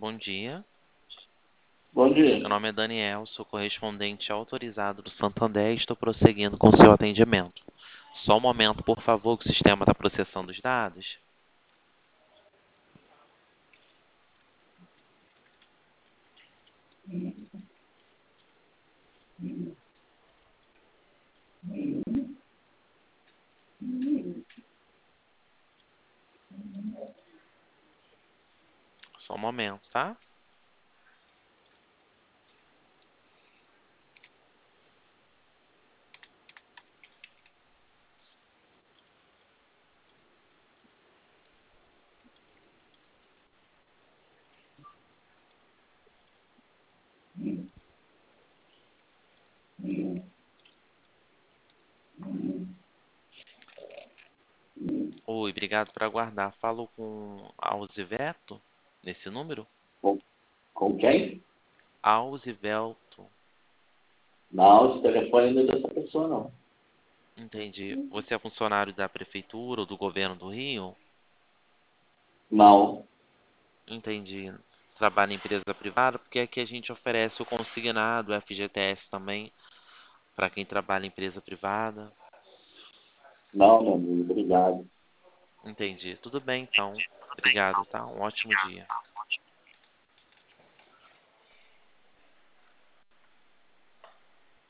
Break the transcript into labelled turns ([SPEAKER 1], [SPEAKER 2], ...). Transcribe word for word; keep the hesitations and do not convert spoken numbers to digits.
[SPEAKER 1] bom dia.
[SPEAKER 2] Bom dia.
[SPEAKER 1] Meu nome é Daniel, sou correspondente autorizado do Santander e estou prosseguindo com seu atendimento. Só um momento, por favor, que o sistema está processando os dados. Só um momento, tá? Oi, obrigado por aguardar. Falo com Alzivelto, nesse número?
[SPEAKER 2] Com, com quem?
[SPEAKER 1] Alzivelto,
[SPEAKER 2] Não, esse telefone não é dessa pessoa, não.
[SPEAKER 1] entendi. Você é funcionário da prefeitura ou do governo do Rio?
[SPEAKER 2] Não.
[SPEAKER 1] Entendi. Trabalha em empresa privada, porque aqui a gente oferece o consignado, o F G T S também, para quem trabalha em empresa privada.
[SPEAKER 2] Não, meu amigo, obrigado.
[SPEAKER 1] Entendi. Tudo bem, então. Obrigado, tá? Um ótimo dia.